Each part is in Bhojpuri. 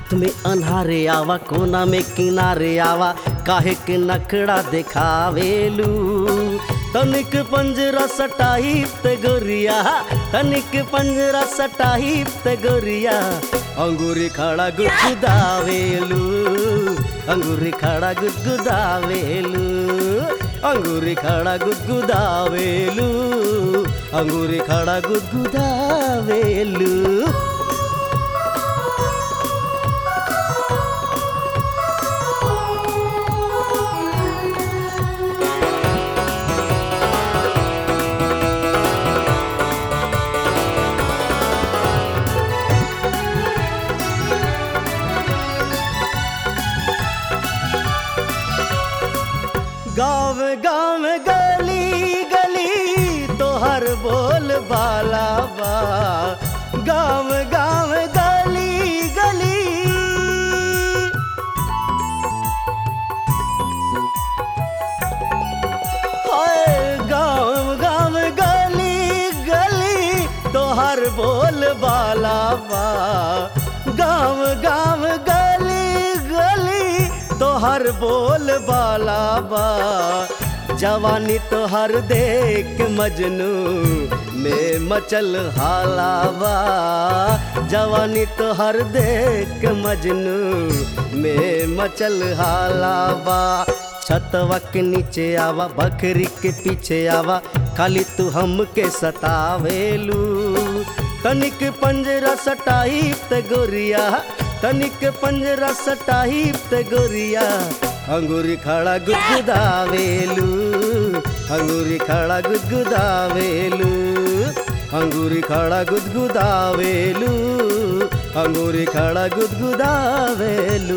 रात में अन्हारे आवा कोना में किनारे आवा काहे के नखड़ा दिखावेलू। तनिक पंजरा सटाही ते गोरिया, तनिक पंजरा सटाही ते गोरिया, अंगूरी खड़ा गुदगुदावेलू, अंगूरी खड़ा गुदगुदावेलू, अंगूरी खड़ा गुदगुदावेलू, अंगूरी खड़ा गुदगुदावेलू। गाँव गाँव गली गली तोहर बोल बाला बा, गाँव गाँव गली गली, हाय गाँव गाँव गली गली तोहर बोल बाला बा, गाँव गाँव गली गली तोहर बोल बाला बा। जवानी तोहर देख मजनू में मचल हाला बा, जवानी तोहर देख मजनू में मचल हाला बा। छतवा के नीचे आवा बकरी के पीछे आवा खाली तू हमके सतावेलू। तनिक पंजरा सटाही ते गोरिया, तनिक पंजरा सटाही ते गोरिया, अंगूरी खड़ा गुदगुदावेलू, अंगूरी खड़ा गुदगुदावेलू, अंगूरी खड़ा गुदगुदावेलू, अंगूरी खड़ा गुदगुदावेलू।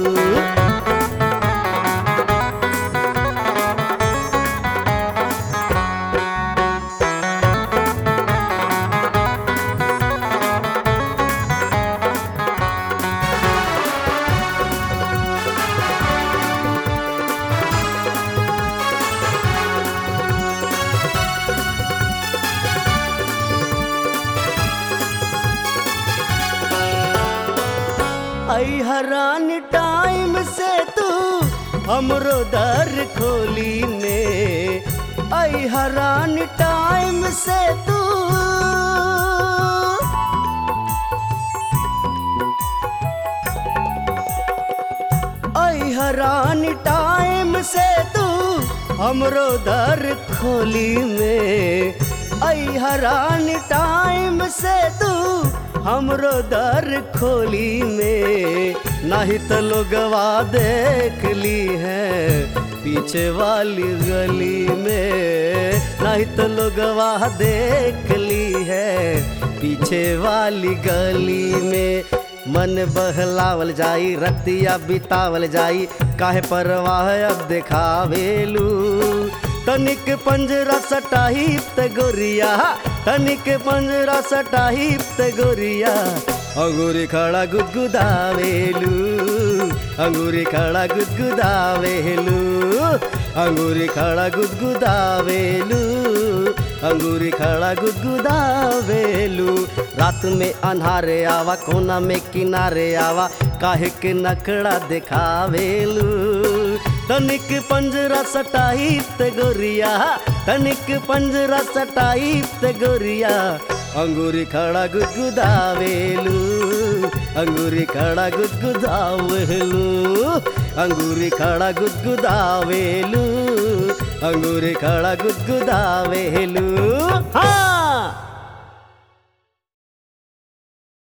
आई हरान टाइम से तू हमरो दर खोली ने, आई हरान टाइम से तू, आई हरान टाइम से तू हमरो दर खोली में, आई हरान टाइम से तू हमरो दर खोली में। नहीं तो लोगवा देख ली है पीछे वाली गली में, नहीं तो लोगवा देख ली है पीछे वाली गली में। मन बहलावल जाई रतिया बितावल जाई काहे परवाह अब दिखावेलू। तनिक पंजरा सटाही ते गोरिया, तनिक पंजरा सटाही ते गोरिया, अंगूरी खड़ा गुदगुदावेलू, अंगूरी खड़ा गुदगुदावेलू, अंगूरी खड़ा गुदगुदावेलू, अंगूरी खड़ा गुदगुदावेलू। रात में अन्हारे आवा कोना में किनारे आवा काहे के नखड़ा दिखावेलू। तनिक पंजरा सटाही ते गोरिया, तनिक पंजरा सटाही ते गोरिया, अंगूरी खड़ा गुदगुदावेलू, अंगूरी खड़ा गुदगुदावेलू, अंगूरी खड़ा गुदगुदावेलू, अंगूरी खड़ा गुदगुदावेलू। हाँ।